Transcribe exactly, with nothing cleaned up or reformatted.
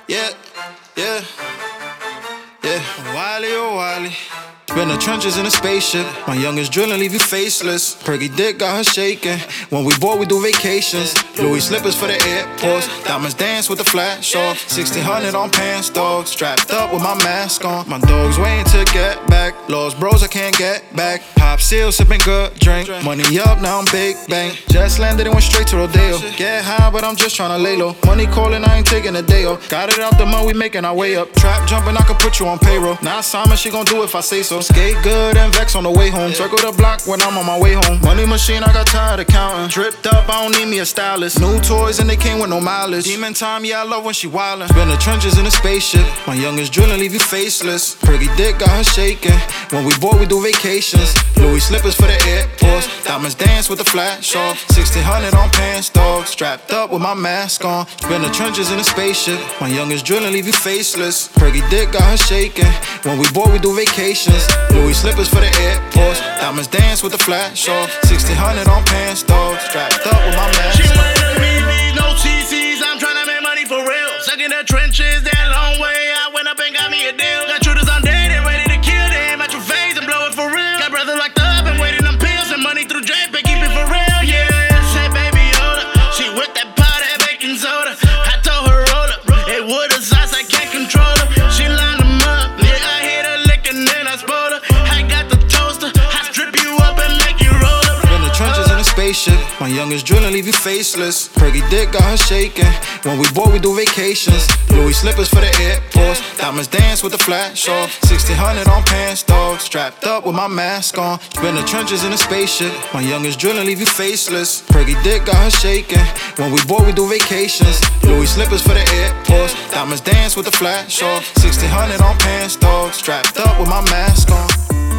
Yeah, yeah, yeah. Wiley, oh Wiley. Spin the trenches in a spaceship. My youngest drillin' leave you faceless. Perky dick got her shaking. When we board, we do vacations. Louis slippers for the airports. Diamonds dance with the flash off. sixteen hundred on pants, dog. Strapped up with my mask on. My dog's waiting to get back. Lost bros, I can't get back. Pop seal, sipping good drink. Money up, now I'm big bang. Just landed and went straight to Rodeo. Get high, but I'm just tryna lay low. Money calling, I ain't taking a day off. Got it out the mud, we making our way up. Trap jumping, I could put you on payroll. Now Simon, she gon' do if I say so. Skate good and vex on the way home. Circle the block when I'm on my way home. Money machine, I got tired of counting. Dripped up, I don't need me a stylist. New toys and they came with no mileage. Demon time, yeah, I love when she wildin'. Spin the trenches in a spaceship. My youngest drillin' leave you faceless. Perky dick got her shaking. When we board, we do vacations. Louis slippers for the airports. Diamonds dance with the flash off. sixteen hundred on pants, dog. Strapped up with my mask on. Spin the trenches in a spaceship. My youngest drillin' leave you faceless. Perky dick got her shaking. When we board, we do vacations. Louis slippers for the airports. Diamonds dance with the flash off. sixteen hundred on pants, dog. Strapped up with my mask. She wanted B Bs, no C Cs. I'm tryna make money for real. Stuck in the trenches, that long way. I went up and got me a deal. Got shooters on dead and ready to kill them. At your face and blow it for real. Got brothers locked up and waiting on pills and money through drape and keep it for real. Yeah, say baby hold up. She with that powder and baking soda. I told her roll up. It would have sauce, I can't control her. She lined them up. Yeah, I hit her licking and I spoiled her. I got the toaster. I strip you up and make you roll up. In the trenches in a spaceship. My youngest drillin' leave you faceless. Perky dick got her shaking. When we board, we do vacations. Louis slippers for the airports. Diamonds dance with the flash off. sixteen hundred on pants, dog. Strapped up with my mask on. Spin the trenches in a spaceship. My youngest drillin' leave you faceless. Perky dick got her shaking. When we board, we do vacations. Louis slippers for the airports. Diamonds dance with the flash off. sixteen hundred on pants, dog. Strapped up with my mask on.